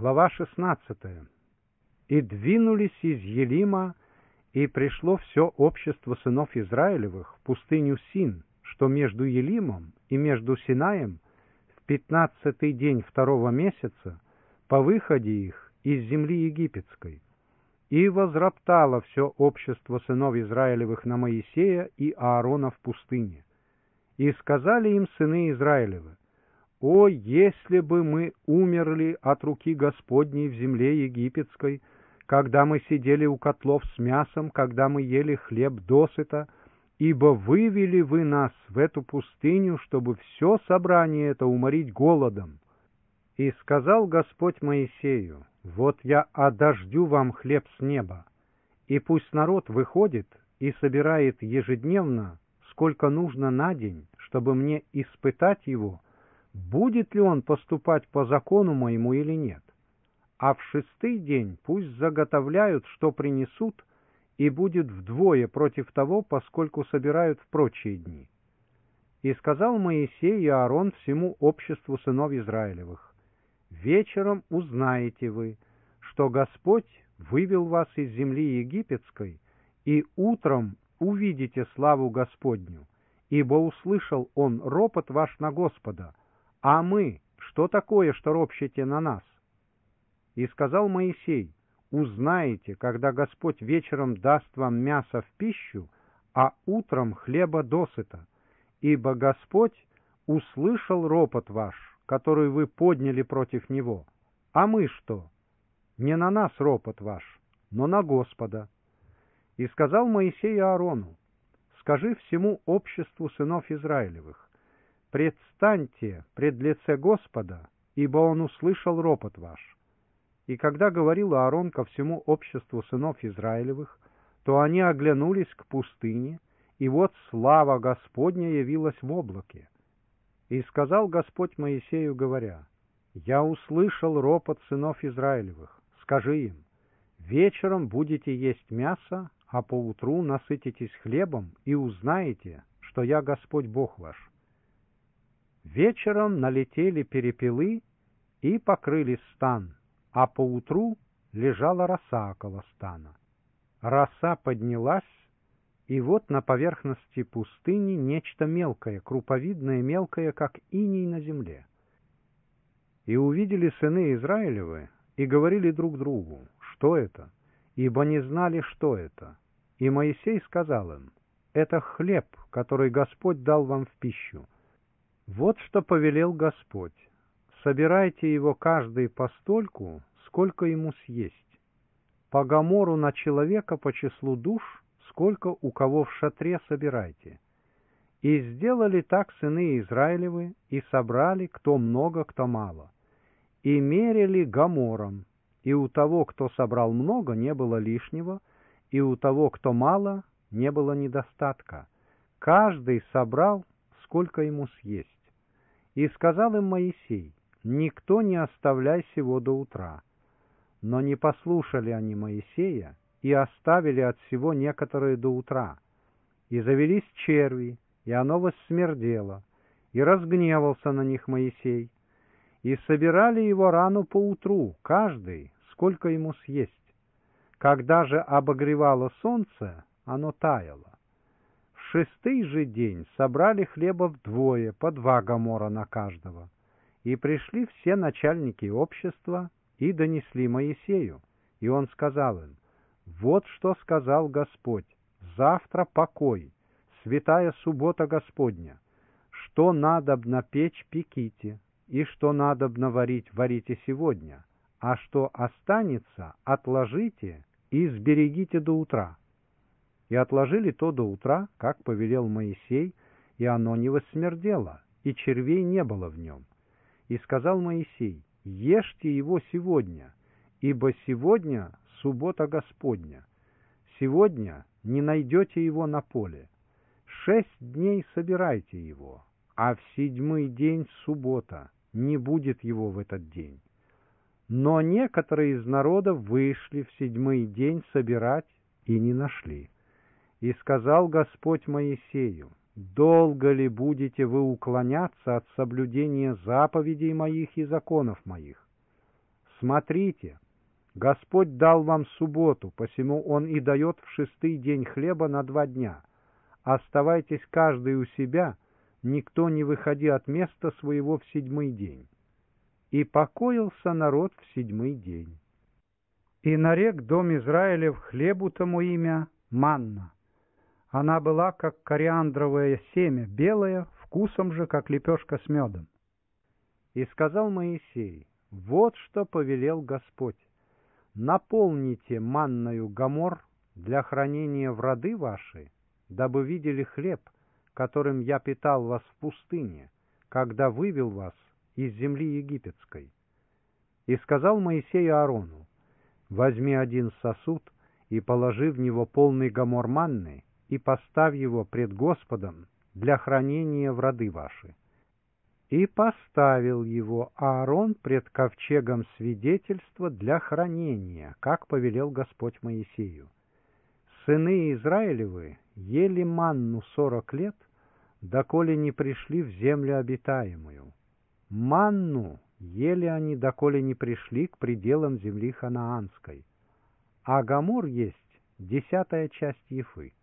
Глава 16. «И двинулись из Елима, и пришло все общество сынов Израилевых в пустыню Син, что между Елимом и между Синаем, в 15-й день 2-го месяца, по выходе их из земли египетской. И возроптало все общество сынов Израилевых на Моисея и Аарона в пустыне. И сказали им сыны Израилевы: «О, если бы мы умерли от руки Господней в земле египетской, когда мы сидели у котлов с мясом, когда мы ели хлеб досыта, ибо вывели вы нас в эту пустыню, чтобы все собрание это уморить голодом». И сказал Господь Моисею: «Вот я одождю вам хлеб с неба, и пусть народ выходит и собирает ежедневно, сколько нужно на день, чтобы мне испытать его, будет ли он поступать по закону моему или нет. А в 6-й день пусть заготовляют, что принесут, и будет вдвое против того, поскольку собирают в прочие дни». И сказал Моисей и Аарон всему обществу сынов Израилевых: «Вечером узнаете вы, что Господь вывел вас из земли египетской, и утром увидите славу Господню, ибо услышал Он ропот ваш на Господа. А мы, что такое, что ропщете на нас?» И сказал Моисей: «Узнаете, когда Господь вечером даст вам мясо в пищу, а утром хлеба досыта, ибо Господь услышал ропот ваш, который вы подняли против Него. А мы что? Не на нас ропот ваш, но на Господа». И сказал Моисей Аарону: «Скажи всему обществу сынов Израилевых: предстаньте пред лице Господа, ибо Он услышал ропот ваш». И когда говорил Аарон ко всему обществу сынов Израилевых, то они оглянулись к пустыне, и вот слава Господня явилась в облаке. И сказал Господь Моисею, говоря: «Я услышал ропот сынов Израилевых. Скажи им: вечером будете есть мясо, а поутру насытитесь хлебом, и узнаете, что я Господь Бог ваш». Вечером налетели перепелы и покрыли стан, а поутру лежала роса около стана. Роса поднялась, и вот на поверхности пустыни нечто мелкое, круповидное мелкое, как иней на земле. И увидели сыны Израилевы, и говорили друг другу: «Что это?» Ибо не знали, что это. И Моисей сказал им: «Это хлеб, который Господь дал вам в пищу. Вот что повелел Господь: собирайте его каждый постольку, сколько ему съесть. По гомору на человека по числу душ, сколько у кого в шатре собирайте». И сделали так сыны Израилевы, и собрали, кто много, кто мало. И мерили гомором, и у того, кто собрал много, не было лишнего, и у того, кто мало, не было недостатка. Каждый собрал, сколько ему съесть. И сказал им Моисей: «Никто не оставляй сего до утра». Но не послушали они Моисея, и оставили от всего некоторые до утра. И завелись черви, и оно воссмердело, и разгневался на них Моисей. И собирали его рану поутру, каждый, сколько ему съесть. Когда же обогревало солнце, оно таяло. В 6-й же день собрали хлеба вдвое, по 2 гомора на каждого. И пришли все начальники общества и донесли Моисею. И он сказал им: «Вот что сказал Господь: завтра покой, святая суббота Господня. Что надобно печь, пеките, и что надобно варить, варите сегодня, а что останется, отложите и сберегите до утра». И отложили то до утра, как повелел Моисей, и оно не воссмердело, и червей не было в нем. И сказал Моисей: «Ешьте его сегодня, ибо сегодня суббота Господня. Сегодня не найдете его на поле. 6 дней собирайте его, а в 7-й день суббота, не будет его в этот день». Но некоторые из народа вышли в 7-й день собирать и не нашли. И сказал Господь Моисею: «Долго ли будете вы уклоняться от соблюдения заповедей моих и законов моих? Смотрите, Господь дал вам субботу, посему Он и дает в 6-й день хлеба на 2 дня. Оставайтесь каждый у себя, никто не выходи от места своего в 7-й день. И покоился народ в 7-й день. И нарек дом Израилев хлебу тому имя манна. Она была, как кориандровое семя, белая, вкусом же, как лепешка с медом. И сказал Моисей: вот что повелел Господь: наполните манною гомор для хранения в роды ваши, дабы видели хлеб, которым я питал вас в пустыне, когда вывел вас из земли египетской. И сказал Моисей Аарону: возьми 1 сосуд и положи в него полный гомор манны, и поставь его пред Господом для хранения в роды ваши. И поставил его Аарон пред ковчегом свидетельства для хранения, как повелел Господь Моисею. Сыны Израилевы ели манну 40 лет, доколе не пришли в землю обитаемую. Манну ели они, доколе не пришли к пределам земли ханаанской. А гомор есть 10-я часть ефы.